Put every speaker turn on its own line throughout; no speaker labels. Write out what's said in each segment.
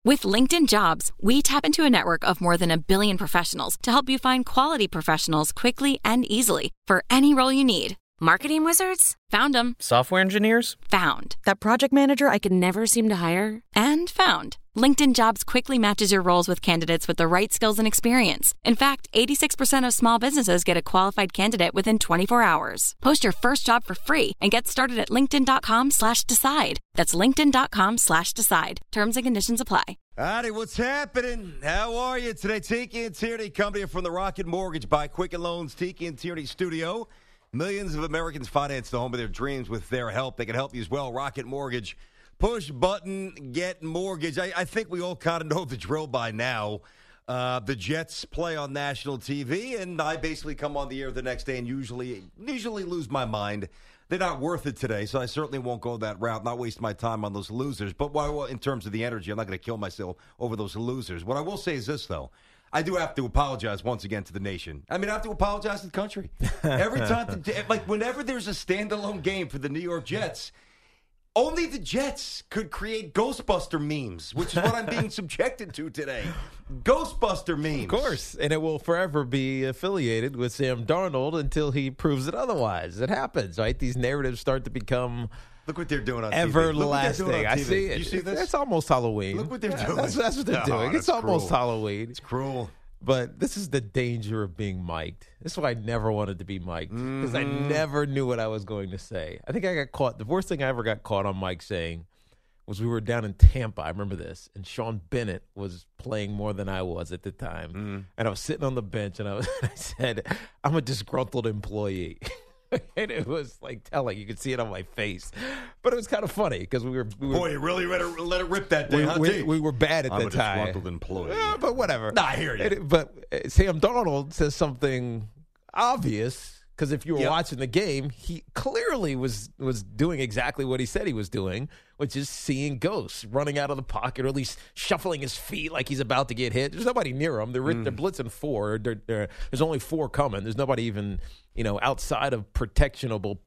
With LinkedIn Jobs, we tap into a network of more than 1 billion professionals to help you find quality professionals quickly and easily for any role you need. Marketing wizards? Found them.
Software engineers?
Found. That project manager I could never seem to hire? And found. LinkedIn Jobs quickly matches your roles with candidates with the right skills and experience. In fact, 86% of small businesses get a qualified candidate within 24 hours. Post your first job for free and get started at linkedin.com/decide. That's linkedin.com/decide. Terms and conditions apply.
Howdy, what's happening? How are you today? Tiki and Tierney coming here from the Rocket Mortgage by Quicken Loans Tiki and Tierney studio. Millions of Americans finance the home of their dreams with their help. They can help you as well. Rocket Mortgage. Push button, get mortgage. I think we all kind of know the drill by now. The Jets play on national TV, and I basically come on the air the next day and usually lose my mind. They're not worth it today, so I certainly won't go that route, not waste my time on those losers. But in terms of the energy, I'm not going to kill myself over those losers. What I will say is this, though. I do have to apologize once again to the nation. I mean, I have to apologize to the country. Every time, whenever there's a standalone game for the New York Jets, only the Jets could create Ghostbuster memes, which is what I'm being subjected to today. Ghostbuster memes.
Of course, and it will forever be affiliated with Sam Darnold until he proves it otherwise. It happens, right? These narratives start to become...
Look what they're doing on
everlasting.
TV.
I see it.
You see this?
It's almost Halloween.
Look what they're doing.
That's what they're doing. It's almost
cruel.
Halloween.
It's cruel.
But this is the danger of being mic'd. This is why I never wanted to be mic'd, because I never knew what I was going to say. I think I got caught. The worst thing I ever got caught on mic saying was we were down in Tampa. I remember this. And Sean Bennett was playing more than I was at the time. And I was sitting on the bench, and I said, I'm a disgruntled employee. And it was like telling. You could see it on my face. But it was kind of funny because we were
Boy, you really let it rip that day.
We were bad at the time.
I'm a disgruntled employee.
Yeah, but whatever.
Nah, I hear you.
But Sam Darnold says something obvious, because if you were watching the game, he clearly was doing exactly what he said he was doing, which is seeing ghosts, running out of the pocket, or at least shuffling his feet like he's about to get hit. There's nobody near him. They're blitzing 4. There's only 4 coming. There's nobody even, outside of protectionable,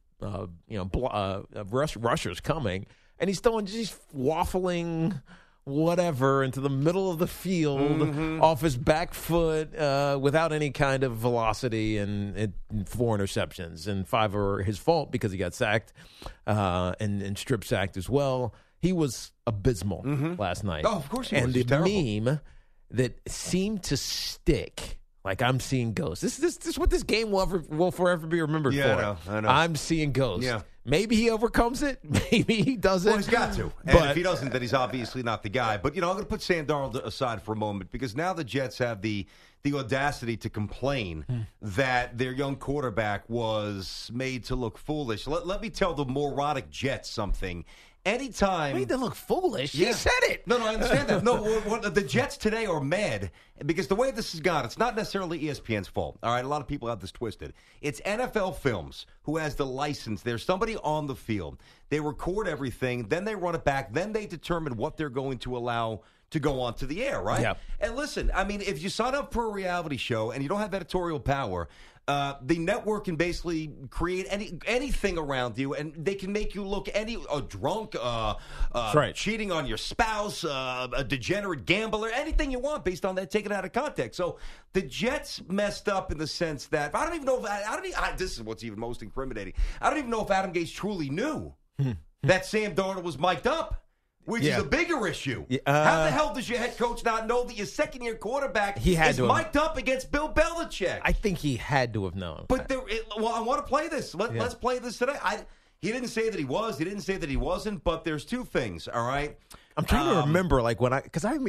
rushers coming. And he's waffling whatever into the middle of the field off his back foot without any kind of velocity, and 4 interceptions, and 5 are his fault because he got sacked and strip sacked as well. He was abysmal last night.
Oh, of course he was.
And
He's
the
terrible.
meme that seemed to stick, like I'm seeing ghosts. This is what this game will forever be remembered for.
I know.
I'm seeing ghosts.
Yeah.
Maybe he overcomes it. Maybe he doesn't.
Well, he's got to. And if he doesn't, then he's obviously not the guy. But, I'm going to put Sam Darnold aside for a moment, because now the Jets have the audacity to complain that their young quarterback was made to look foolish. Let me tell the moronic Jets something. Anytime.
Made them look foolish.
Yeah.
He said it.
No, I understand that. No, the Jets today are mad because the way this has gone, it's not necessarily ESPN's fault. All right, a lot of people have this twisted. It's NFL Films who has the license. There's somebody on the field. They record everything, then they run it back, then they determine what they're going to allow to go onto the air, right?
Yeah.
And listen, I mean, if you sign up for a reality show and you don't have editorial power, the network can basically create anything around you, and they can make you look drunk,
right.
cheating on your spouse, a degenerate gambler, anything you want based on that taken out of context. So the Jets messed up in the sense that I don't even know if this is what's even most incriminating. I don't even know if Adam Gase truly knew that Sam Darnold was mic'd up. Which is a bigger issue. How the hell does your head coach not know that your second-year quarterback is mic'd up against Bill Belichick?
I think he had to have known.
But I want to play this. Let's play this today. He didn't say that he was. He didn't say that he wasn't. But there's 2 things. All right.
I'm trying to remember, like I've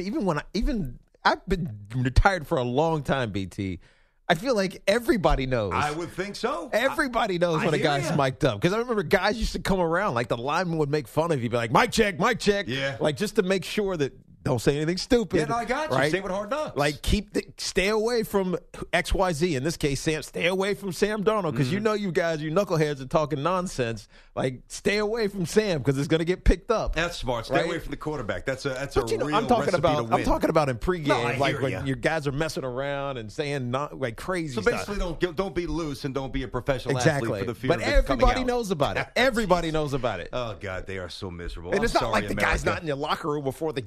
been retired for a long time, BT. I feel like everybody knows.
I would think so.
Everybody knows when a guy's mic'd up. Because I remember guys used to come around, like the lineman would make fun of you, be like, mic check.
Yeah.
Like just to make sure that don't say anything stupid.
Yeah, no, I got you.
Right?
Same with Hard Knocks.
Like stay away from XYZ. In this case, stay away from Sam Darnold, because you know you guys, you knuckleheads are talking nonsense. Like stay away from Sam because it's going to get picked up.
That's smart. Stay away from the quarterback. That's a real
I'm talking
recipe
about
to win.
I'm talking about in pregame,
No,
like when your guys are messing around and saying crazy
stuff. So basically, don't be loose and don't be a professional athlete for the fear
But
of it coming
everybody
out.
knows about it. Everybody knows about it.
Oh God, they are so miserable.
And
I'm
it's not
sorry,
like the guy's
America.
not in your locker room before the game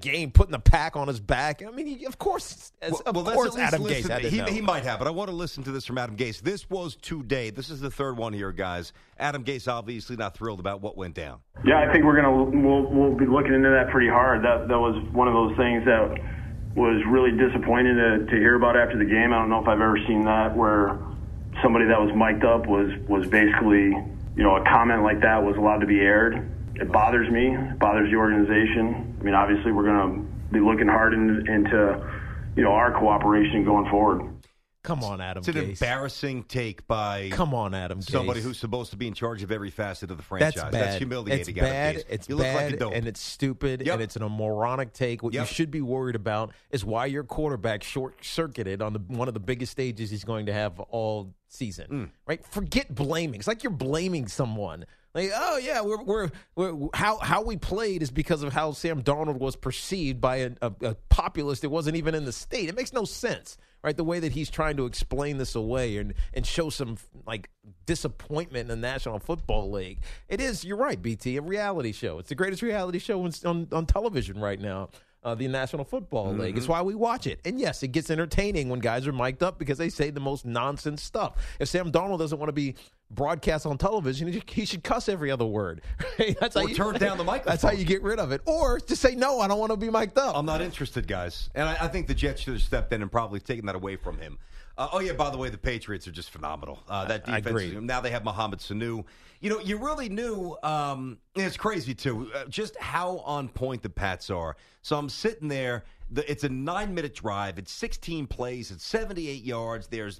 putting the pack on his back. I mean, of course, Adam Gase had to know.
He might have, but I want to listen to this from Adam Gase. This was today. This is the third one here, guys. Adam Gase obviously not thrilled about what went down.
Yeah, I think we'll be looking into that pretty hard. That was one of those things that was really disappointing to hear about after the game. I don't know if I've ever seen that where somebody that was mic'd up was basically, a comment like that was allowed to be aired. It bothers me. It bothers the organization. I mean, obviously we're going to be looking hard into our cooperation going forward.
Come on, Adam Gase.
It's an embarrassing take by somebody who's supposed to be in charge of every facet of the franchise.
That's bad.
That's humiliating.
It's bad.
It's bad,
and it's stupid, and it's a moronic take. What you should be worried about is why your quarterback short-circuited on one of the biggest stages he's going to have all season. Right? Forget blaming. It's like you're blaming someone. Like, oh yeah, we're how we played is because of how Sam Darnold was perceived by a populace that wasn't even in the state. It makes no sense, right? The way that he's trying to explain this away and show some like disappointment in the National Football League. It is, you're right, BT, a reality show. It's the greatest reality show on television right now. The National Football League. It's why we watch it. And yes, it gets entertaining when guys are mic'd up because they say the most nonsense stuff. If Sam Darnold doesn't want to be broadcast on television, he should cuss every other word. That's
or turn down the microphone.
That's how you get rid of it. Or just say, no, I don't want to be mic'd up.
I'm not interested, guys. And I think the Jets should have stepped in and probably taken that away from him. By the way, the Patriots are just phenomenal. That defense. I agree. Now they have Mohamed Sanu. You really knew, it's crazy too, just how on point the Pats are. So I'm sitting there. It's a 9-minute drive. It's 16 plays. It's 78 yards. There's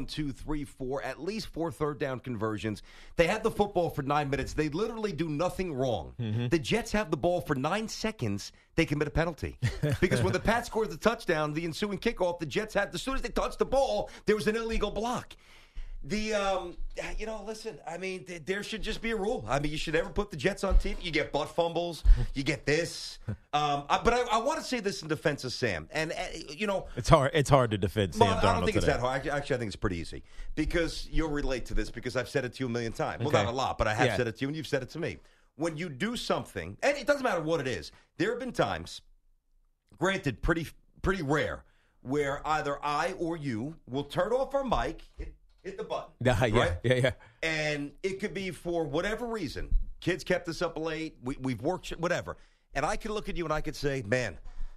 at least 4 third-down conversions. They have the football for 9 minutes. They literally do nothing wrong. The Jets have the ball for 9 seconds. They commit a penalty. Because when the Pats scored the touchdown, the ensuing kickoff, the Jets had, as soon as they touched the ball, there was an illegal block. Listen, I mean, there should just be a rule. I mean, you should never put the Jets on TV. You get butt fumbles. You get this. But I want to say this in defense of Sam. And,
It's hard to defend Sam Darnold
I don't think
today.
it's that hard. Actually, I think it's pretty easy. Because you'll relate to this because I've said it to you a million times.
Okay.
Well, not a lot, but I have said it to you and you've said it to me. When you do something, and it doesn't matter what it is, there have been times, granted, pretty rare, where either I or you will turn off our mic, hit the button. Right?
Yeah.
And it could be for whatever reason. Kids kept us up late. We've worked, whatever. And I could look at you and I could say, man,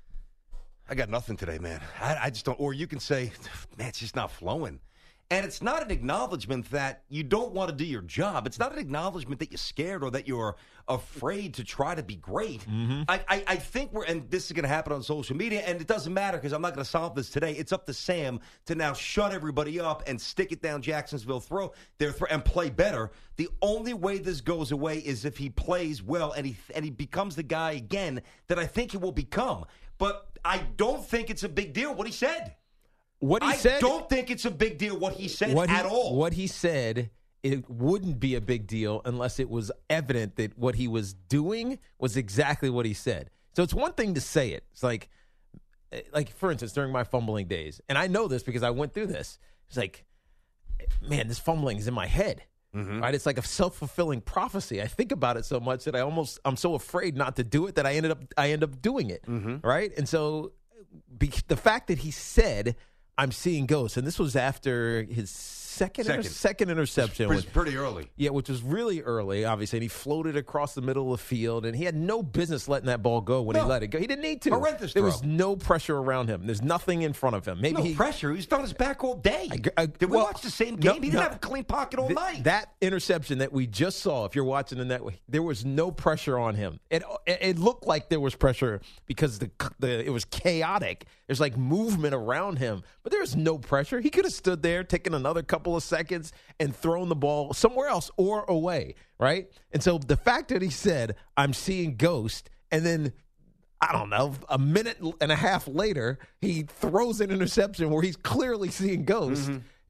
I got nothing today, man. I just don't. Or you can say, man, it's just not flowing. And it's not an acknowledgement that you don't want to do your job. It's not an acknowledgement that you're scared or that you're afraid to try to be great. I think and this is going to happen on social media, and it doesn't matter because I'm not going to solve this today. It's up to Sam to now shut everybody up and stick it down Jacksonville and play better. The only way this goes away is if he plays well and he becomes the guy again that I think he will become. But I don't think it's a big deal what he said. I don't think it's a big deal what he said at all.
What he said, it wouldn't be a big deal unless it was evident that what he was doing was exactly what he said. So it's one thing to say it. It's like for instance, during my fumbling days, and I know this because I went through this. It's like, man, this fumbling is in my head. Right? It's like a self-fulfilling prophecy. I think about it so much that I'm so afraid not to do it that I end up doing it. Right? And so the fact that he said, I'm seeing ghosts. And this was after his second interception.
Which was pretty early.
Yeah, which was really early, obviously. And he floated across the middle of the field. And he had no business letting that ball go when he let it go. He didn't need to.
Horrendous
there
throw.
was no pressure around him. There's nothing in front of him. Maybe
pressure. He was on his back all day. Did we watch the same game? He didn't have a clean pocket all night.
That interception that we just saw, if you're watching the network, there was no pressure on him. It looked like there was pressure because it was chaotic. There's like movement around him, but there was no pressure. He could have stood there, taken another couple of seconds, and thrown the ball somewhere else or away, right? And so the fact that he said, I'm seeing ghosts, and then, I don't know, a minute and a half later, he throws an interception where he's clearly seeing ghosts.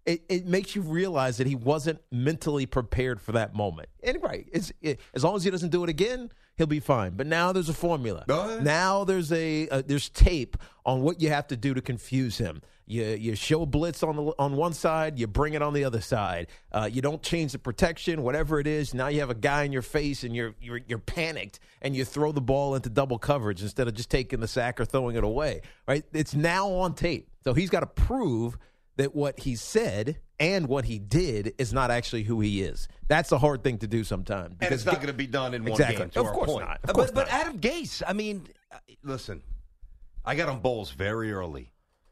it makes you realize that he wasn't mentally prepared for that moment. And as long as he doesn't do it again, he'll be fine. But now there's a formula. Now there's there's tape on what you have to do to confuse him. You show a blitz on one side, you bring it on the other side. You don't change the protection, whatever it is. Now you have a guy in your face, and you're panicked, and you throw the ball into double coverage instead of just taking the sack or throwing it away. Right? It's now on tape, so he's got to prove that what he said and what he did is not actually who he is. That's a hard thing to do sometimes.
And it's not going to be done in one game.
Of course not.
But Adam Gase, I mean, listen, I got on Bowles very early.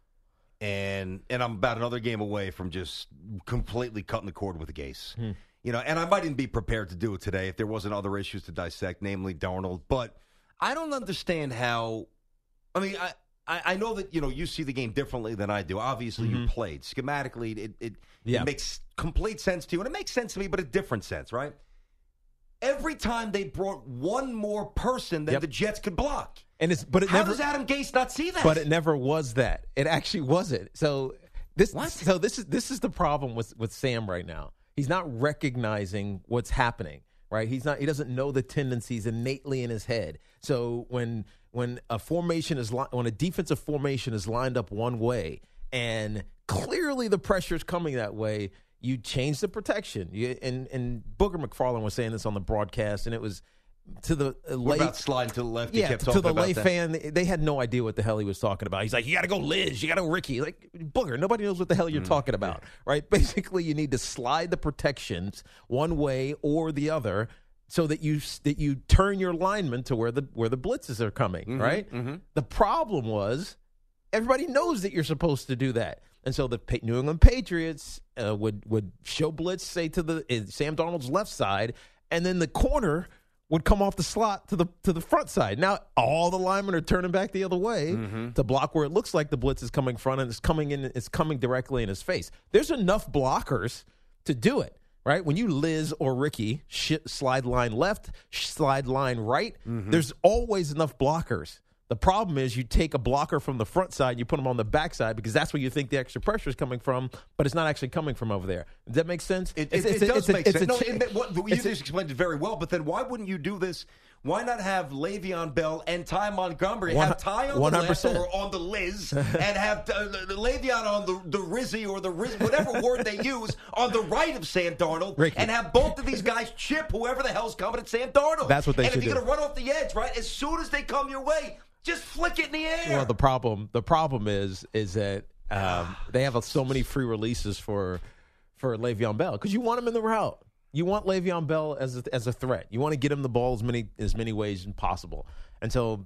And I'm about another game away from just completely cutting the cord with Gase. And I might even be prepared to do it today if there wasn't other issues to dissect, namely Darnold. But I don't understand how. I mean, I know that you see the game differently than I do. Obviously, you played schematically. It makes complete sense to you, and it makes sense to me, but a different sense, right? Every time they brought one more person than the Jets could block. How does Adam Gase not see that?
But it never was that. It actually wasn't. So this is the problem with Sam right now. He's not recognizing what's happening, right? He doesn't know the tendencies innately in his head. So when a defensive formation is lined up one way and clearly the pressure is coming that way, you change the protection. And Booger McFarland was saying this on the broadcast, and it was to the
what about sliding to the left?
Yeah, to the lay fan, they had no idea what the hell he was talking about. He's like, you got to go Liz, you got to go Ricky. Like, Booger, nobody knows what the hell you're talking about, right? Basically, you need to slide the protections one way or the other so that you turn your linemen to where the blitzes are coming, right? The problem was everybody knows that you're supposed to do that. And so the New England Patriots would show blitz, say, to Sam Darnold's left side, and then the corner would come off the slot to the front side. Now all the linemen are turning back the other way to block where it looks like the blitz is coming front, and it's coming directly in his face. There's enough blockers to do it, right? When you Liz or Ricky slide line left, slide line right, there's always enough blockers. The problem is you take a blocker from the front side, you put him on the back side because that's where you think the extra pressure is coming from, but it's not actually coming from over there. Does that make sense?
It does make sense. You just explained it very well, but then why wouldn't you do this? Why not have Le'Veon Bell and Ty Montgomery have Ty on the left or on the Liz and have Le'Veon on the Rizzy or the Riz, whatever word they use, on the right of Sam Darnold,
Ricky,
and have both of these guys chip whoever the hell's coming at Sam Darnold.
That's what they should do.
And if you're going to run off the edge, right, as soon as they come your way, just flick it in the air.
Well, the problem is that they have so many free releases for Le'Veon Bell because you want him in the route. You want Le'Veon Bell as a threat. You want to get him the ball as many ways as possible. And so,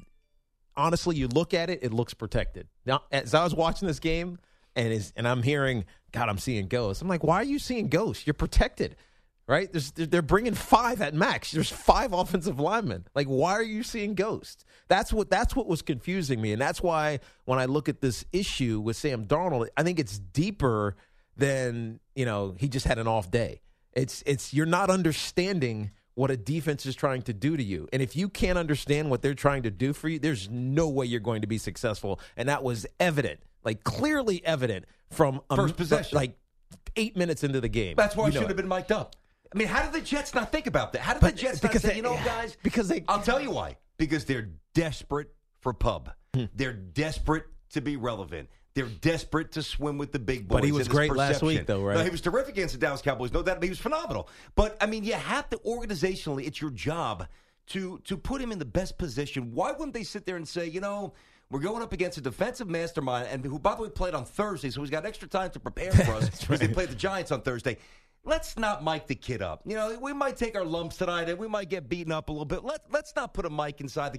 honestly, you look at it, it looks protected. Now, as I was watching this game, and I'm hearing, God, I'm seeing ghosts. I'm like, why are you seeing ghosts? You're protected. Right? They're bringing 5 at max. There's 5 offensive linemen. Like, why are you seeing ghosts? That's what was confusing me. And that's why when I look at this issue with Sam Darnold, I think it's deeper than, he just had an off day. It's you're not understanding what a defense is trying to do to you. And if you can't understand what they're trying to do for you, there's no way you're going to be successful. And that was evident, like clearly evident from
first possession,
like 8 minutes into the game.
That's why it should have been mic'd up. I mean, how did the Jets not think about that? How did the Jets not say, guys? I'll tell you why. Because they're desperate for pub. They're desperate to be relevant. They're desperate to swim with the big boys.
But he was great last week, though, right?
No, he was terrific against the Dallas Cowboys. No doubt, he was phenomenal. But, I mean, you have to, organizationally, it's your job to put him in the best position. Why wouldn't they sit there and say, we're going up against a defensive mastermind, and who, by the way, played on Thursday, so he's got extra time to prepare for us because they played the Giants on Thursday. Let's not mic the kid up. We might take our lumps tonight, and we might get beaten up a little bit. Let's not put a mic inside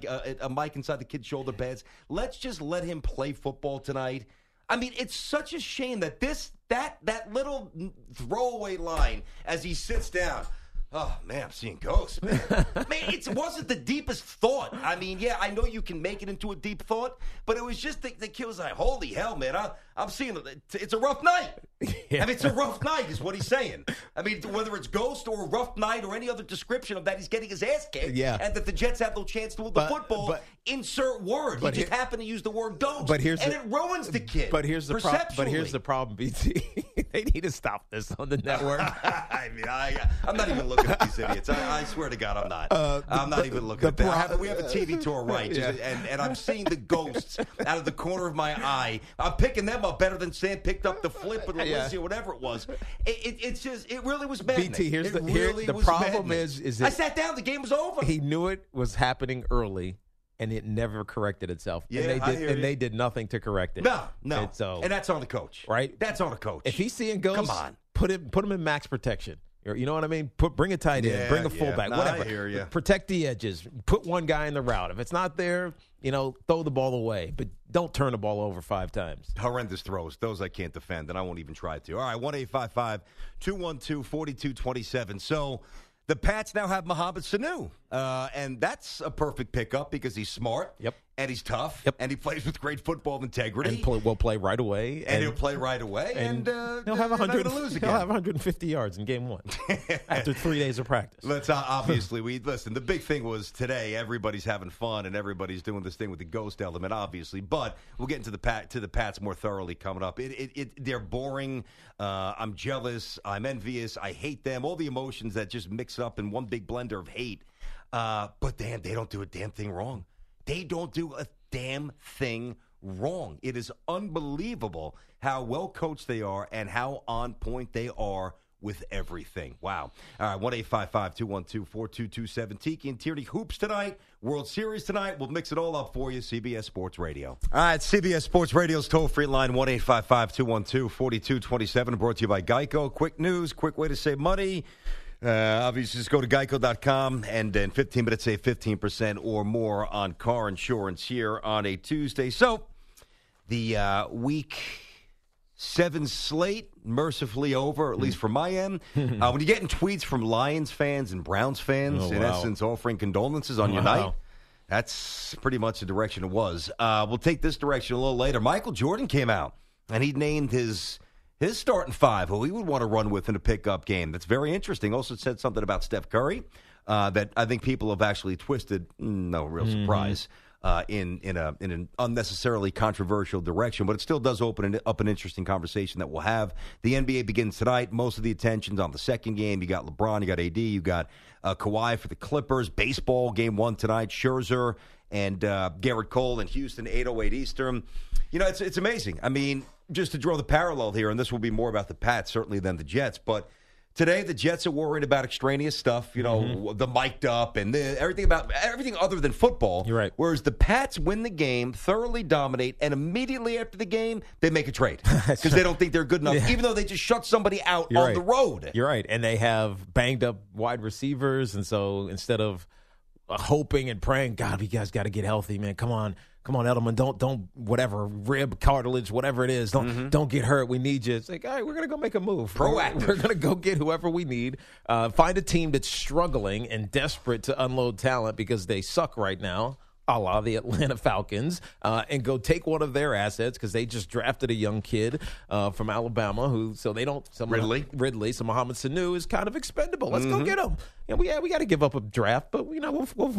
the kid's shoulder pads. Let's just let him play football tonight. I mean, it's such a shame that that little throwaway line as he sits down. Oh, man, I'm seeing ghosts, man. Man, it wasn't the deepest thought. I mean, yeah, I know you can make it into a deep thought, but it was just the kid was like, holy hell, man, I'm seeing it's a rough night.
Yeah.
I mean, it's a rough night is what he's saying. I mean, whether it's ghost or a rough night or any other description of that, he's getting his ass kicked, and that the Jets have no chance to win the football, insert word. He just happened to use the word ghost, it ruins the kid.
But here's the problem. But here's the problem, BT. They need to stop this on the network.
I mean, I'm not even looking at these idiots. I swear to God, I'm not. I'm not even looking at that. We have a TV tour right, and I'm seeing the ghosts out of the corner of my eye. I'm picking them up better than Sam picked up the flip or the Lizzie or whatever it was. It's just, it really was maddening.
BT, the problem is that
I sat down, the game was over.
He knew it was happening early, and it never corrected itself.
Yeah,
they did nothing to correct it.
No.
And
that's on the coach.
Right?
That's on the coach.
If he's seeing ghosts,
come on.
Put him in max protection. You know what I mean? Bring a tight end, bring a fullback, whatever.
I hear you.
Protect the edges. Put one guy in the route. If it's not there, throw the ball away. But don't turn the ball over 5 times.
Horrendous throws. Those I can't defend, and I won't even try to. All right, 1-855-212-4227. So the Pats now have Mohamed Sanu, and that's a perfect pickup because he's smart.
Yep.
And he's tough.
Yep.
And he plays with great football integrity.
And will play right away.
And he'll play right away. And
he'll have 150 yards in game 1 after 3 days of practice.
Let's obviously, listen, the big thing was today everybody's having fun and everybody's doing this thing with the ghost element, obviously. But we'll get into the Pats more thoroughly coming up. They're boring. I'm jealous. I'm envious. I hate them. All the emotions that just mix up in one big blender of hate. But damn, they don't do a damn thing wrong. They don't do a damn thing wrong. It is unbelievable how well coached they are and how on point they are with everything. Wow. All right, 1-855-212-4227. Tiki and Tierney hoops tonight. World Series tonight. We'll mix it all up for you. CBS Sports Radio. All right, CBS Sports Radio's toll-free line, 1-855-212-4227. Brought to you by Geico. Quick news, quick way to save money. Obviously, just go to geico.com and in 15 minutes, save 15% or more on car insurance here on a Tuesday. So, the Week 7 slate, mercifully over, at least from my end. When you're getting tweets from Lions fans and Browns fans, in essence, offering condolences on your night, that's pretty much the direction it was. We'll take this direction a little later. Michael Jordan came out, and he named his starting 5, who he would want to run with in a pickup game. That's very interesting. Also said something about Steph Curry that I think people have actually twisted, no real surprise, in an unnecessarily controversial direction. But it still does open up an interesting conversation that we'll have. The NBA begins tonight. Most of the attention's on the second game. You got LeBron, you got AD, you got Kawhi for the Clippers. Baseball, game 1 tonight. Scherzer and Garrett Cole in Houston, 8:08 Eastern. It's amazing. I mean, just to draw the parallel here, and this will be more about the Pats certainly than the Jets, but today the Jets are worried about extraneous stuff, the mic'd up and everything other than football.
You're right.
Whereas the Pats win the game, thoroughly dominate, and immediately after the game, they make a trade because they don't think they're good enough, even though they just shut somebody out on the road.
You're right. And they have banged up wide receivers, and so instead of hoping and praying, God, you guys got to get healthy, man. Come on, Edelman. Don't whatever, rib, cartilage, whatever it is. Don't get hurt. We need you. It's like, all right, we're going to go make a move.
Proactive.
We're going to go get whoever we need. Find a team that's struggling and desperate to unload talent because they suck right now, a la the Atlanta Falcons, and go take one of their assets because they just drafted a young kid from Alabama Ridley. So Mohamed Sanu is kind of expendable. Let's go get him. And we got to give up a draft, but we'll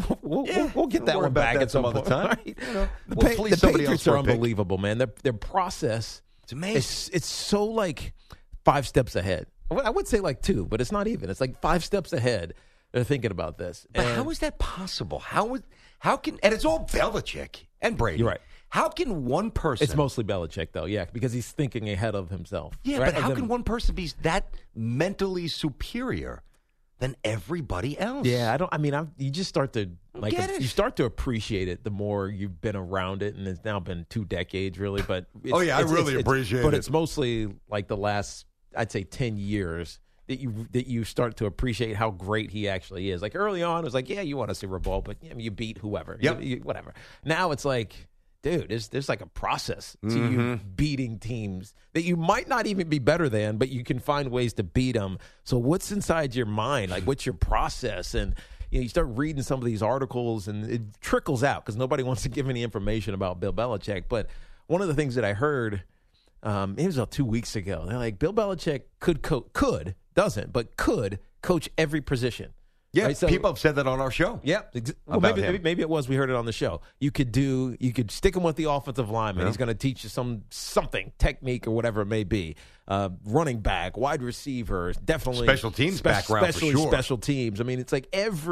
get that one back at some other time. Right? The Patriots are unbelievable, man. Their process,
it's amazing.
It's so like 5 steps ahead. I would say like 2, but it's not even. It's like 5 steps ahead. They're thinking about this.
But how is that possible? How can, and it's all Belichick and Brady.
You're right.
How can one person...
It's mostly Belichick, though, because he's thinking ahead of himself.
Yeah, right? But how can one person be that mentally superior than everybody else?
Yeah, you just start to you start to appreciate it the more you've been around it, and it's now been 2 decades, really. But
I really appreciate it.
But it's mostly like the last, I'd say, 10 years that you start to appreciate how great he actually is. Like early on, it was like, yeah, you want a Super Bowl, but you beat whoever,
yep.
Whatever. Now it's like, dude, there's like a process to you beating teams that you might not even be better than, but you can find ways to beat them. So what's inside your mind? Like, what's your process? And you start reading some of these articles, and it trickles out because nobody wants to give any information about Bill Belichick. But one of the things that I heard, it was about 2 weeks ago. They're like, Bill Belichick could coach every position.
Yeah,
right? So,
people have said that on our show.
Yeah, well, maybe it was. We heard it on the show. You could stick him with the offensive lineman. He's going to teach you something, technique or whatever it may be. Running back, wide receiver, definitely
special teams background,
especially
for sure.
Special teams. I mean, it's like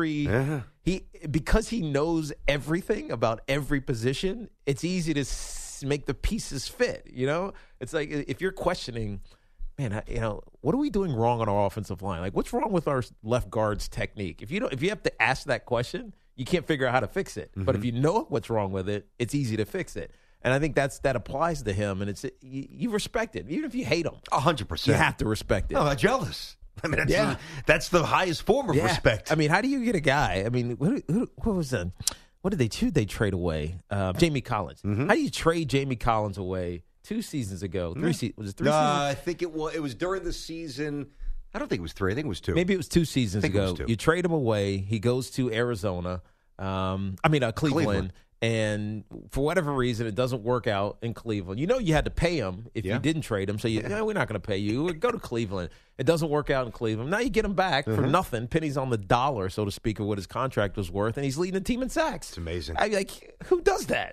because he knows everything about every position. It's easy to make the pieces fit. It's like if you're questioning, man, what are we doing wrong on our offensive line? Like, what's wrong with our left guard's technique? If you have to ask that question, you can't figure out how to fix it. But if you know what's wrong with it, it's easy to fix it. And I think that applies to him, and you respect it, even if you hate him.
100%.
You have to respect it.
No, I'm jealous. I mean, that's the highest form of respect.
I mean, how do you get a guy? I mean, what was that? What did they trade away? Jamie Collins. How do you trade Jamie Collins away 2 seasons ago? 3 seasons? Was it 3 seasons?
I think it was during the season. I don't think it was 3. I think it was 2.
Maybe it was 2 seasons ago. You trade him away. He goes to Arizona. Cleveland. And for whatever reason, it doesn't work out in Cleveland. You had to pay him if you didn't trade him. So no, we're not going to pay you. Go to Cleveland. It doesn't work out in Cleveland. Now you get him back for nothing, pennies on the dollar, so to speak, of what his contract was worth, and he's leading the team in sacks.
It's amazing.
Who does that?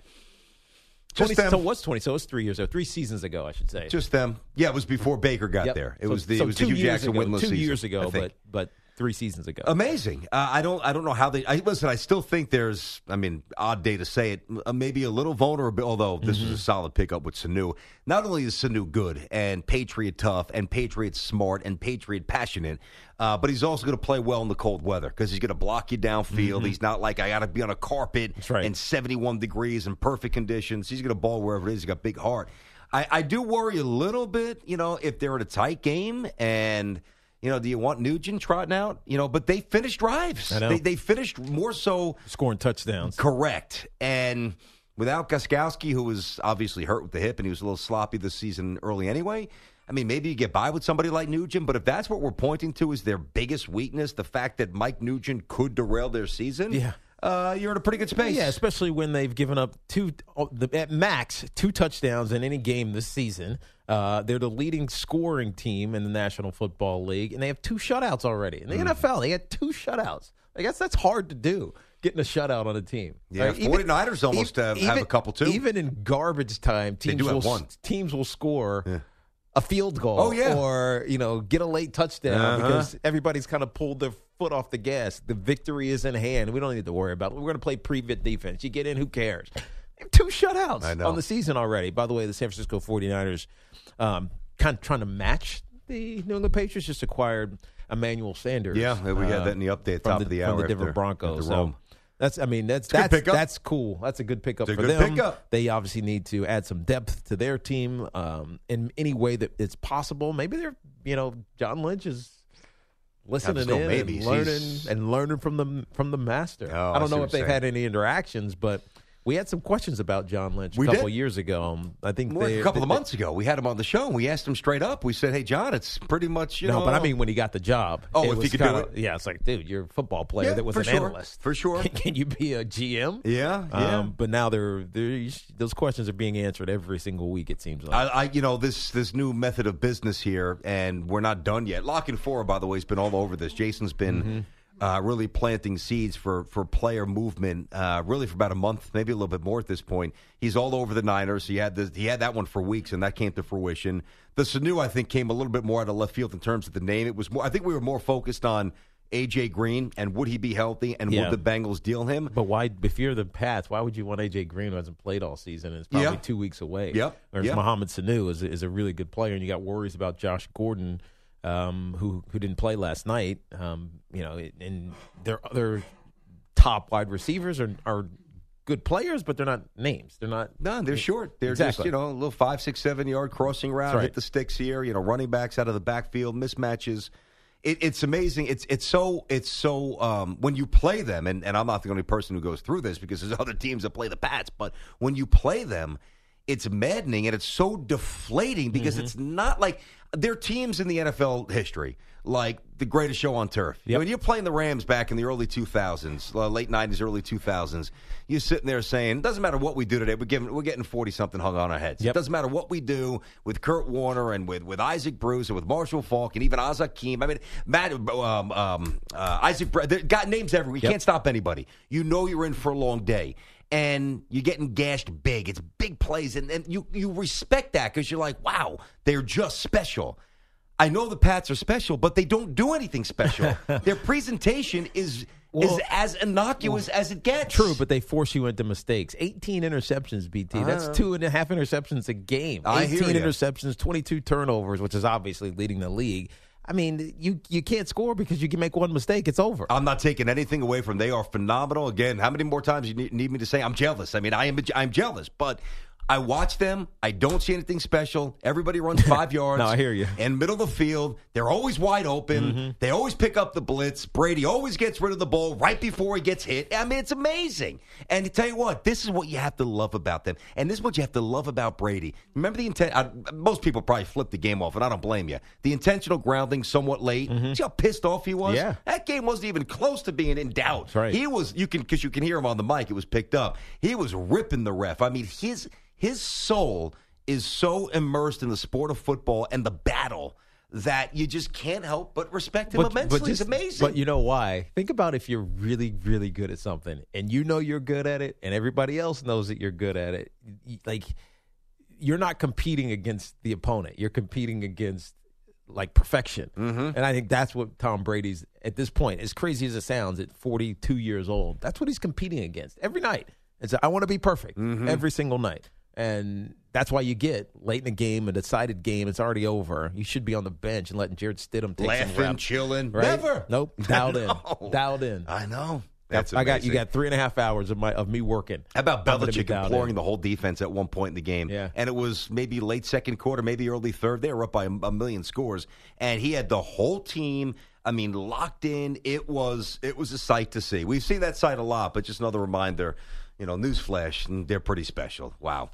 Just them.
So what's 20? So it's 3 years ago, 3 seasons ago, I should say.
Just them. Yeah, it was before Baker got there. It was the Hugh Jackson winless season.
2 years ago, but 3 seasons ago.
Amazing. I don't know how they. Listen, I still think there's. I mean, odd day to say it. Maybe a little vulnerable. Although this was a solid pickup with Sanu. Not only is Sanu good and Patriot tough and Patriot smart and Patriot passionate, but he's also going to play well in the cold weather because he's going to block you downfield. He's not like I got to be on a carpet in 71 degrees and perfect conditions. He's going to ball wherever it is. He's got a big heart. I do worry a little bit. If they're in a tight game and. Do you want Nugent trotting out? But they finished drives.
I know.
They finished more so.
Scoring touchdowns.
Correct. And without Gostkowski, who was obviously hurt with the hip and he was a little sloppy this season early anyway, I mean, maybe you get by with somebody like Nugent, but if that's what we're pointing to as their biggest weakness, the fact that Mike Nugent could derail their season, you're in a pretty good space.
Yeah, especially when they've given up at max 2 touchdowns in any game this season. They're the leading scoring team in the National Football League, and they have 2 shutouts already. In the NFL, they had 2 shutouts. I guess that's hard to do, getting a shutout on a team.
Yeah, right? 49ers almost have a couple, too.
Even in garbage time, teams will score a field goal or, get a late touchdown because everybody's kind of pulled their foot off the gas. The victory is in hand. We don't need to worry about it. We're going to play pre-vit defense. You get in, who cares? 2 shutouts on the season already. By the way, the San Francisco 49ers kind of trying to match the New England Patriots, just acquired Emmanuel Sanders.
Yeah, we had that in the update top of the hour.
From the Denver Broncos. So that's cool. That's a good pickup for them. They obviously need to add some depth to their team in any way that it's possible. Maybe John Lynch is listening in and learning from the master.
Oh,
I don't know if they've had any interactions, but we had some questions about John Lynch a couple years ago. I think
a couple of months ago, we had him on the show, and we asked him straight up. We said, hey, John, it's pretty much,
No, but I mean when he got the job.
Oh, if he could do it?
Yeah, it's like, dude, you're a football player that was an analyst.
For sure.
Can you be a GM?
Yeah.
But now those questions are being answered every single week, it seems like.
This new method of business here, and we're not done yet. Lock and Four, by the way, has been all over this. Jason's been... really planting seeds for player movement, really for about a month, maybe a little bit more at this point. He's all over the Niners. He had that one for weeks, and that came to fruition. The Sanu, I think, came a little bit more out of left field in terms of the name. It was more. I think we were more focused on A.J. Green and would he be healthy and would the Bengals deal him?
But why, if you're the Pats, why would you want A.J. Green who hasn't played all season and is probably 2 weeks away? Whereas Mohamed Sanu is a really good player, and you got worries about Josh Gordon, who didn't play last night, and their other top wide receivers are good players, but they're not names. They're not. No,
they're short. They're just, a little 5, 6, 7 yard crossing route, hit the sticks here, running backs out of the backfield, mismatches. it's amazing. It's so when you play them, and I'm not the only person who goes through this because there's other teams that play the Pats, but when you play them, it's maddening and it's so deflating because it's not like there are teams in the NFL history like the greatest show on turf.
Yep.
When you're playing the Rams back in the early 2000s, late 90s, early 2000s, you're sitting there saying, it doesn't matter what we do today, we're getting 40-something hung on our heads.
Yep.
It doesn't matter what we do with Kurt Warner and with Isaac Bruce and with Marshall Faulk and even Isaac Keem. I mean, Isaac, got names everywhere. You can't stop anybody. You know you're in for a long day. And you're getting gashed big. It's big plays, and you respect that because you're like, wow, they're just special. I know the Pats are special, but they don't do anything special. Their presentation is as innocuous as it gets.
True, but they force you into mistakes. 18 interceptions, BT. That's 2.5 interceptions a game. 18 interceptions, 22 turnovers, which is obviously leading the league. I mean, you can't score because you can make one mistake. It's over.
I'm not taking anything away from them. They are phenomenal. Again, how many more times you need me to say I'm jealous? I mean, I'm jealous, but I watch them. I don't see anything special. Everybody runs 5 yards.
No, I hear you.
In middle of the field. They're always wide open. Mm-hmm. They always pick up the blitz. Brady always gets rid of the ball right before he gets hit. I mean, it's amazing. And to tell you what, this is what you have to love about them. And this is what you have to love about Brady. Remember the intent? Most people probably flip the game off, and I don't blame you. The intentional grounding somewhat late. See how pissed off he was?
Yeah.
That game wasn't even close to being in doubt.
That's right.
He was, because you can hear him on the mic. It was picked up. He was ripping the ref. I mean, his soul is so immersed in the sport of football and the battle that you just can't help but respect him immensely. It's amazing.
But you know why? Think about if you're really, really good at something and you know you're good at it and everybody else knows that you're good at it. Like, you're not competing against the opponent. You're competing against, like, perfection. Mm-hmm. And I think that's what Tom Brady's, at this point, as crazy as it sounds, at 42 years old, that's what he's competing against every night. And so I want to be perfect every single night. And that's why you get late in the game, a decided game, it's already over. You should be on the bench and letting Jared Stidham take some reps.
Laughing, chilling.
Right?
Never.
Nope. Dialed in. Dialed in.
I know. That's amazing.
You got 3.5 hours of me working.
How about Belichick imploring the whole defense at one point in the game?
Yeah.
And it was maybe late second quarter, maybe early third. They were up by a million scores. And he had the whole team, locked in. It was a sight to see. We've seen that sight a lot, but just another reminder. Newsflash, and they're pretty special. Wow.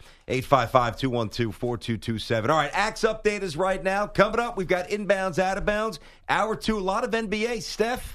855-212-4227. All right, Axe update is right now. Coming up, we've got inbounds, out of bounds. Hour 2, a lot of NBA. Steph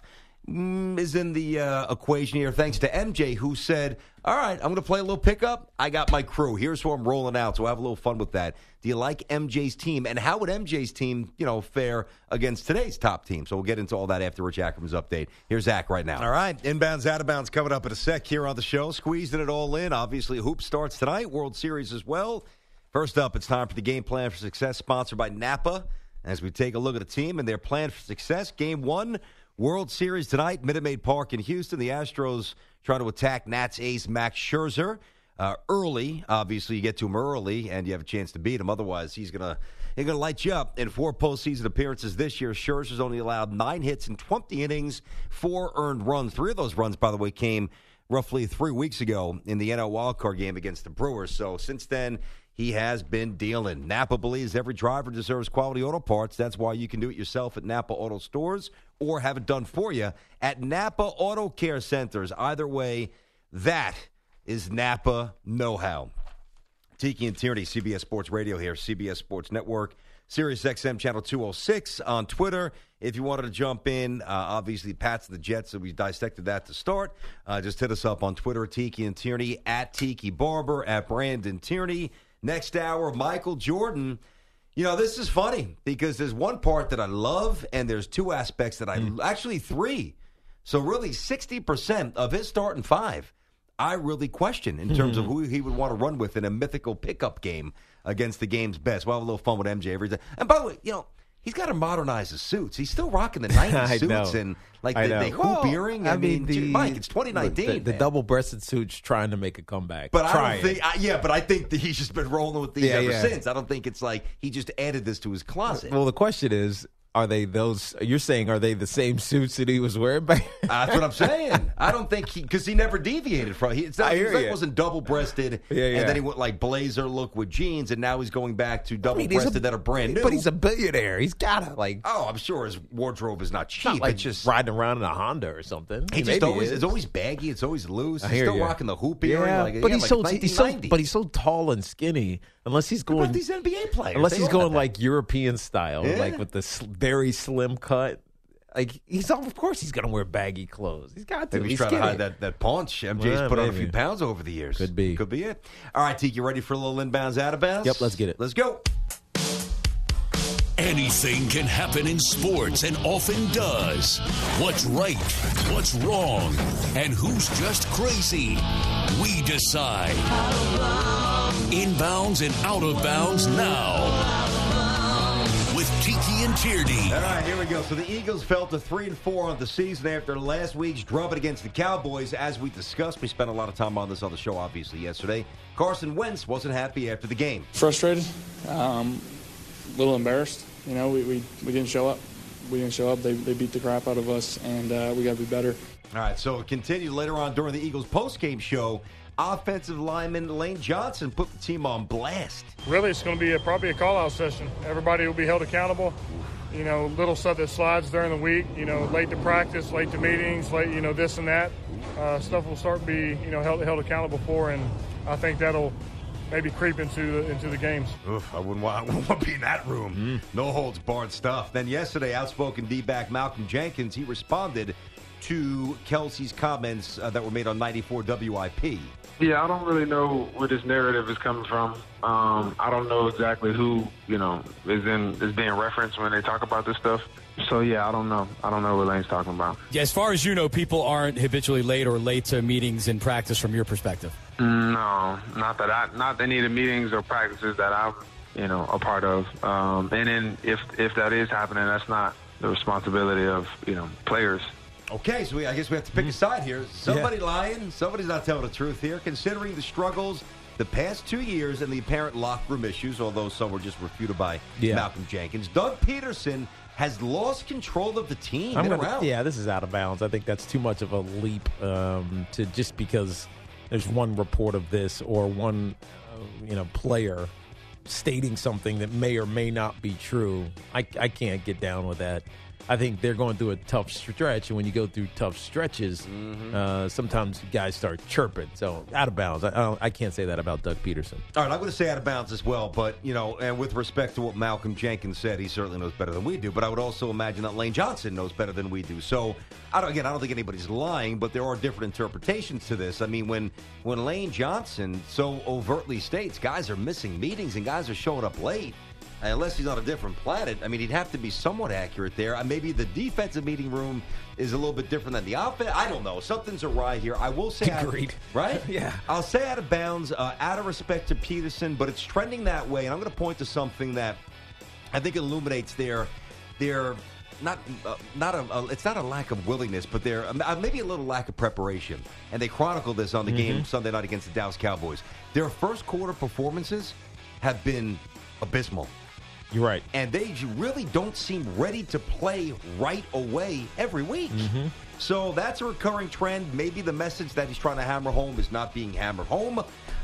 is in the equation here, thanks to MJ, who said, all right, I'm going to play a little pickup. I got my crew. Here's who I'm rolling out, so we'll have a little fun with that. Do you like MJ's team? And how would MJ's team, fare against today's top team? So we'll get into all that after Rich Ackerman's update. Here's Zach right now. All right, inbounds, out of bounds coming up in a sec here on the show. Squeezing it all in. Obviously, Hoops starts tonight, World Series as well. First up, it's time for the Game Plan for Success, sponsored by Napa. As we take a look at the team and their plan for success, Game 1, World Series tonight, Minute Maid Park in Houston. The Astros trying to attack Nats ace Max Scherzer early. Obviously, you get to him early, and you have a chance to beat him. Otherwise, he's gonna light you up. In 4 postseason appearances this year, Scherzer's only allowed 9 hits in 20 innings, 4 earned runs. 3 of those runs, by the way, came roughly 3 weeks ago in the NL wildcard game against the Brewers. So since then, he has been dealing. Napa believes every driver deserves quality auto parts. That's why you can do it yourself at Napa Auto Stores or have it done for you at Napa Auto Care Centers. Either way, that is Napa know-how. Tiki and Tierney, CBS Sports Radio here, CBS Sports Network, Sirius XM Channel 206 on Twitter. If you wanted to jump in, obviously Pats and the Jets, so we dissected that to start. Just hit us up on Twitter, Tiki and Tierney, at Tiki Barber, at Brandon Tierney. Next hour, Michael Jordan. This is funny because there's one part that I love and there's 2 aspects that actually 3. So really 60% of his starting 5, I really question in terms of who he would want to run with in a mythical pickup game against the game's best. We'll have a little fun with MJ every day. And by the way, he's got to modernize his suits. He's still rocking the 90s suits and the hoop earring. I mean, Mike, it's 2019.
The double-breasted suits trying to make a comeback.
But I think that he's just been rolling with these ever since. I don't think it's like he just added this to his closet.
Well, the question is, Are they those? You're saying are they the same suits that he was wearing back?
That's what I'm saying. I don't think because he never deviated from. It's not, he wasn't double breasted, and then he went like blazer look with jeans, and now he's going back to double breasted that are brand new.
But he's a billionaire. He's gotta like.
Oh, I'm sure his wardrobe is not cheap.
Not like
it's just
riding around in a Honda or something.
It's always baggy. It's always loose. He's still rocking the hoop earring.
But he's so tall and skinny. Unless he's going,
what about these NBA players?
Unless he's going like European style, like with the very slim cut. Like of course he's going to wear baggy clothes. He's got to.
Maybe he's trying to hide that paunch. MJ's put on a few pounds over the years.
Could be
it. All right, Teak, you ready for a little inbounds, out of bounds?
Yep, let's get it.
Let's go.
Anything can happen in sports and often does. What's right, what's wrong, and who's just crazy? We decide. Inbounds and out of bounds now. With Tiki and Tierney.
All right, here we go. So the Eagles fell to 3-4 on the season after last week's drubbing against the Cowboys. As we discussed, we spent a lot of time on this on the show, obviously, yesterday. Carson Wentz wasn't happy after the game.
Frustrated, a little embarrassed. You know, we didn't show up. We didn't show up. They beat the crap out of us, and we got to be better.
All right, so it continued later on during the Eagles postgame show. Offensive lineman Lane Johnson put the team on blast.
Really, it's going to be probably a call-out session. Everybody will be held accountable. You know, little stuff that slides during the week, you know, late to practice, late to meetings, late, you know, this and that. Stuff will start to be, you know, held accountable for, and I think that'll maybe creep into the games.
Oof, I wouldn't want to be in that room. No holds barred stuff. Then yesterday, outspoken D-back Malcolm Jenkins, he responded to Kelsey's comments that were made on 94 WIP.
Yeah, I don't really know where this narrative is coming from. I don't know exactly who, you know, is being referenced when they talk about this stuff. So, yeah, I don't know. I don't know what Lane's talking about.
Yeah, as far as you know, people aren't habitually late or late to meetings and practice from your perspective.
No, not any of the meetings or practices that I'm, you know, a part of. And then if that is happening, that's not the responsibility of, you know, players.
Okay, so I guess we have to pick a side here. Somebody lying. Somebody's not telling the truth here. Considering the struggles the past 2 years and the apparent locker room issues, although some were just refuted by Malcolm Jenkins, Doug Peterson has lost control of the team.
This is out of bounds. I think that's too much of a leap to just because there's one report of this or one player stating something that may or may not be true. I can't get down with that. I think they're going through a tough stretch, and when you go through tough stretches, sometimes guys start chirping. So, out of bounds. I can't say that about Doug Peterson.
All right, I'm going to say out of bounds as well, but, you know, and with respect to what Malcolm Jenkins said, he certainly knows better than we do, but I would also imagine that Lane Johnson knows better than we do. So, I don't think anybody's lying, but there are different interpretations to this. I mean, when Lane Johnson so overtly states guys are missing meetings and guys are showing up late, unless he's on a different planet, I mean, he'd have to be somewhat accurate there. Maybe the defensive meeting room is a little bit different than the offense. I don't know. Something's awry here. I will say,
agreed.
Right?
Yeah.
I'll say out of bounds, out of respect to Peterson, but it's trending that way. And I'm going to point to something that I think illuminates their it's not a lack of willingness, but they're maybe a little lack of preparation. And they chronicle this on the game Sunday night against the Dallas Cowboys. Their first quarter performances have been abysmal.
You're right.
And they really don't seem ready to play right away every week. So that's a recurring trend. Maybe the message that he's trying to hammer home is not being hammered home.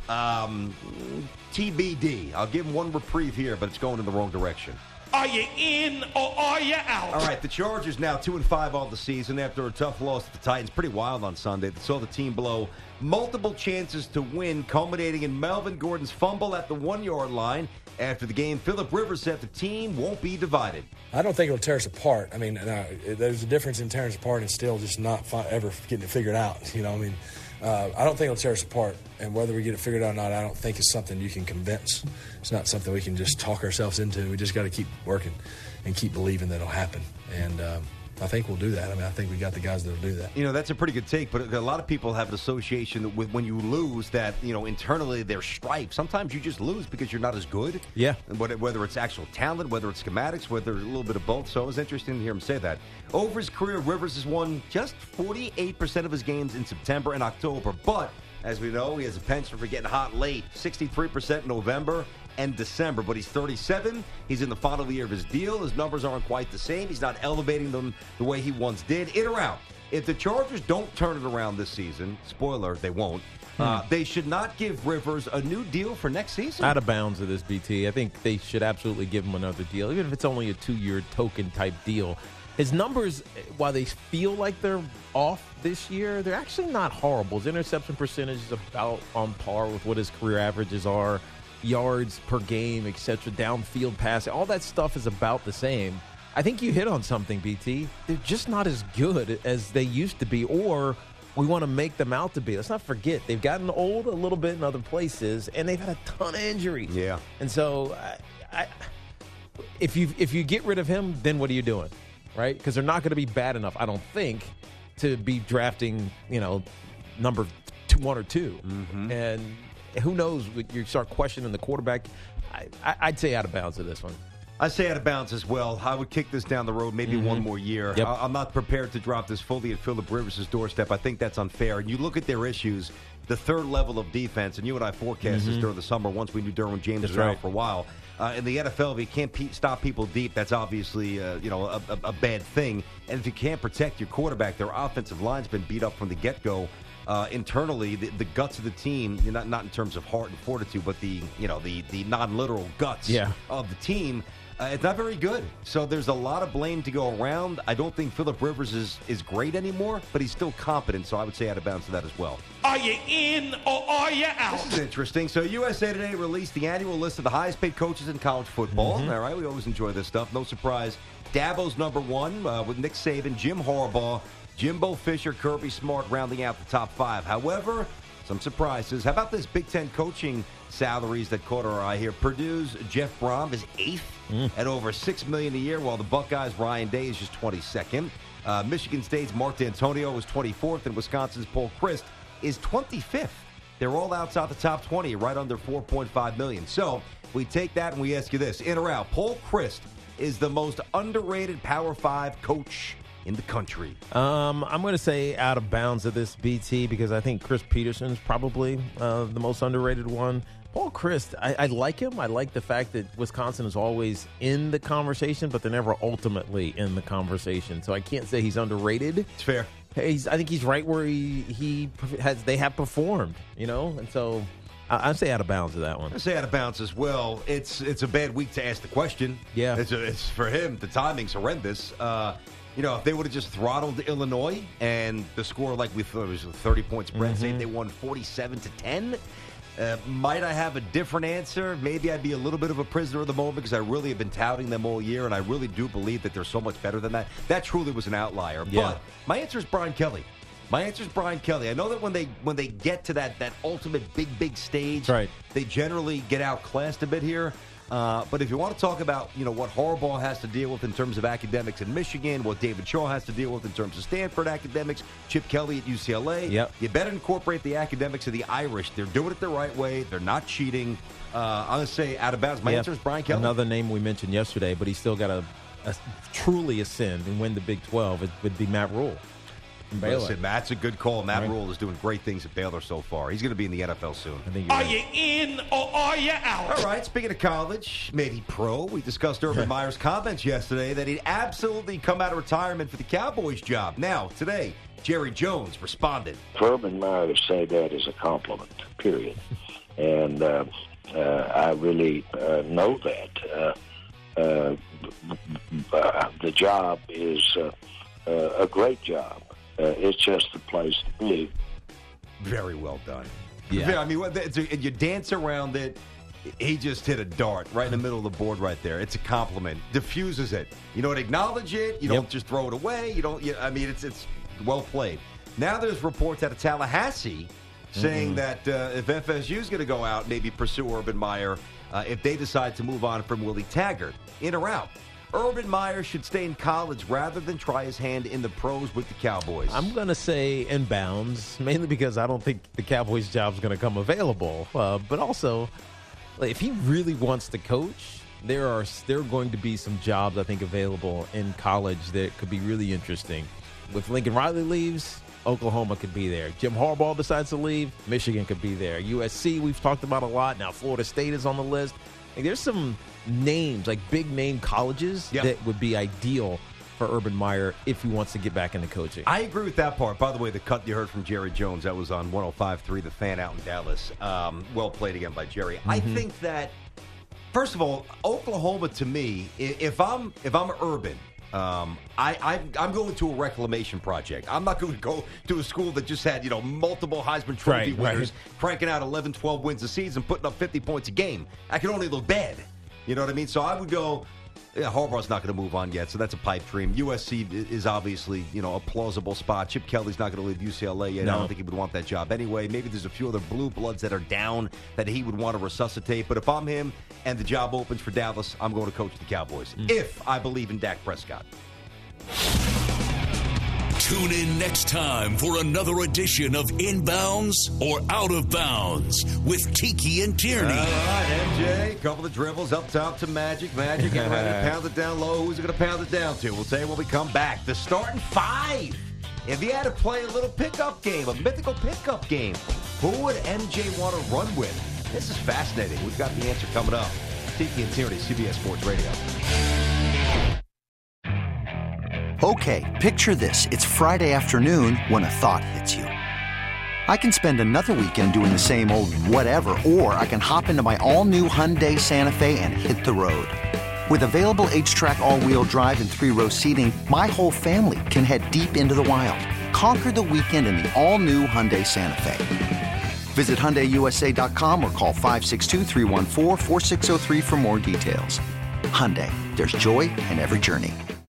TBD. I'll give him one reprieve here, but it's going in the wrong direction.
Are you in or are you out?
All right, the Chargers now 2-5 on the season after a tough loss to the Titans. Pretty wild on Sunday. They saw the team blow multiple chances to win, culminating in Melvin Gordon's fumble at the 1-yard line. After the game, Phillip Rivers said the team won't be divided.
I don't think it'll tear us apart. I mean, there's a difference in tearing us apart and still just not ever getting it figured out. You know, I mean, I don't think it'll tear us apart. And whether we get it figured out or not, I don't think it's something you can convince. It's not something we can just talk ourselves into. We just got to keep working and keep believing that it'll happen. And I think we'll do that. I mean, I think we got the guys that'll do that.
You know, that's a pretty good take, but a lot of people have an association with when you lose that, you know, internally there's strife. Sometimes you just lose because you're not as good.
Yeah.
Whether it's actual talent, whether it's schematics, whether a little bit of both. So it was interesting to hear him say that. Over his career, Rivers has won just 48% of his games in September and October, but as we know, he has a penchant for getting hot late. 63% in November, and December. But he's 37. He's in the final year of his deal. His numbers aren't quite the same. He's not elevating them the way he once did. In or out. If the Chargers don't turn it around this season, spoiler, they won't, they should not give Rivers a new deal for next season.
Out of bounds of this, BT. I think they should absolutely give him another deal, even if it's only a 2-year token-type deal. His numbers, while they feel like they're off this year, they're actually not horrible. His interception percentage is about on par with what his career averages are. Yards per game, etc., downfield passing, all that stuff is about the same. I think you hit on something, BT. They're just not as good as they used to be, or we want to make them out to be. Let's not forget, they've gotten old a little bit in other places, and they've had a ton of injuries.
Yeah.
And so if you get rid of him, then what are you doing? Right? Because they're not going to be bad enough, I don't think, to be drafting, number 1 or 2. Mm-hmm. And who knows, you start questioning the quarterback. I'd say out of bounds of this one.
I say out of bounds as well. I would kick this down the road maybe one more year.
Yep.
I'm not prepared to drop this fully at Phillip Rivers' doorstep. I think that's unfair. And you look at their issues, the third level of defense, and you and I forecast this during the summer once we knew Derwin James was out for a while. In the NFL, if you can't stop people deep, that's obviously a bad thing. And if you can't protect your quarterback, their offensive line's been beat up from the get-go. Internally, the guts of the team, not in terms of heart and fortitude, but the non-literal guts of the team, it's not very good. So there's a lot of blame to go around. I don't think Phillip Rivers is great anymore, but he's still competent, so I would say out of bounds to that as well.
Are you in or are you out?
This is interesting. So USA Today released the annual list of the highest-paid coaches in college football. All right, we always enjoy this stuff. No surprise. Dabo's number 1 with Nick Saban, Jim Harbaugh, Jimbo Fisher, Kirby Smart rounding out the top 5. However, some surprises. How about this Big Ten coaching salaries that caught our eye here? Purdue's Jeff Brom is 8th at over $6 million a year, while the Buckeyes' Ryan Day is just 22nd. Michigan State's Mark D'Antonio is 24th, and Wisconsin's Paul Chryst is 25th. They're all outside the top 20, right under $4.5 million. So we take that and we ask you this. In or out, Paul Chryst is the most underrated Power 5 coach in the country.
I'm going to say out of bounds of this, BT, because I think Chris Peterson's probably the most underrated one. Paul Chryst, I like him. I like the fact that Wisconsin is always in the conversation, but they're never ultimately in the conversation. So I can't say he's underrated.
It's fair.
I think he's right where they have performed, and so I'd say out of bounds of that one.
I'd say out of bounds as well. It's a bad week to ask the question.
Yeah.
It's for him. The timing's horrendous. If they would have just throttled Illinois and the score, like we thought, it was a 30-point spread, say they won 47-10, might I have a different answer? Maybe I'd be a little bit of a prisoner of the moment because I really have been touting them all year, and I really do believe that they're so much better than that. That truly was an outlier.
Yeah.
But my answer is Brian Kelly. I know that when they get to that ultimate big stage,
right,
they generally get outclassed a bit here. But if you want to talk about, what Harbaugh has to deal with in terms of academics in Michigan, what David Shaw has to deal with in terms of Stanford academics, Chip Kelly at UCLA, you better incorporate the academics of the Irish. They're doing it the right way. They're not cheating. I'm going to say out of bounds. My answer is Brian Kelly.
Another name we mentioned yesterday, but he's still got to truly ascend and win the Big 12. It would be Matt Rule.
Listen, Matt's a good call. Matt Rule is doing great things at Baylor so far. He's going to be in the NFL soon.
Are you in or are you out?
All right, speaking of college, maybe pro, we discussed Urban Meyer's comments yesterday that he'd absolutely come out of retirement for the Cowboys job. Now, today, Jerry Jones responded.
For Urban Meyer to say that is a compliment, period. And I really know that. The job is a great job. It's just the place to be.
Very well done.
Yeah.
I mean, you dance around it. He just hit a dart right in the middle of the board right there. It's a compliment. Diffuses it. You don't acknowledge it. You don't just throw it away. It's well played. Now there's reports out of Tallahassee saying that if FSU is going to go out, maybe pursue Urban Meyer if they decide to move on from Willie Taggart. In or out? Urban Meyer should stay in college rather than try his hand in the pros with the Cowboys.
I'm going to say in bounds, mainly because I don't think the Cowboys job's going to come available. But also, if he really wants to coach, there are going to be some jobs, I think, available in college that could be really interesting. If Lincoln Riley leaves, Oklahoma could be there. Jim Harbaugh decides to leave, Michigan could be there. USC, we've talked about a lot. Now Florida State is on the list. Like, there's some names, like big name colleges, that would be ideal for Urban Meyer if he wants to get back into coaching.
I agree with that part. By the way, the cut you heard from Jerry Jones, that was on 105.3 The Fan out in Dallas. Well played again by Jerry. I think that, first of all, Oklahoma to me, if I'm Urban, I'm going to a reclamation project. I'm not going to go to a school that just had, multiple Heisman Trophy winners, cranking out 11, 12 wins a season, putting up 50 points a game. I can only look bad. You know what I mean? So I would go, Harbaugh's not going to move on yet, so that's a pipe dream. USC is obviously, a plausible spot. Chip Kelly's not going to leave UCLA yet. No. I don't think he would want that job anyway. Maybe there's a few other blue bloods that are down that he would want to resuscitate. But if I'm him and the job opens for Dallas, I'm going to coach the Cowboys, if I believe in Dak Prescott.
Tune in next time for another edition of Inbounds or Out of Bounds with Tiki and Tierney.
All right, MJ, couple of dribbles up top to Magic. Magic getting ready to pound it down low. Who's it going to pound it down to? We'll tell you when we come back. The starting five. If he had to play a little pickup game, a mythical pickup game, who would MJ want to run with? This is fascinating. We've got the answer coming up. Tiki and Tierney, CBS Sports Radio.
Okay, picture this. It's Friday afternoon when a thought hits you. I can spend another weekend doing the same old whatever, or I can hop into my all-new Hyundai Santa Fe and hit the road. With available H-Track all-wheel drive and 3-row seating, my whole family can head deep into the wild. Conquer the weekend in the all-new Hyundai Santa Fe. Visit HyundaiUSA.com or call 562-314-4603 for more details. Hyundai, there's joy in every journey.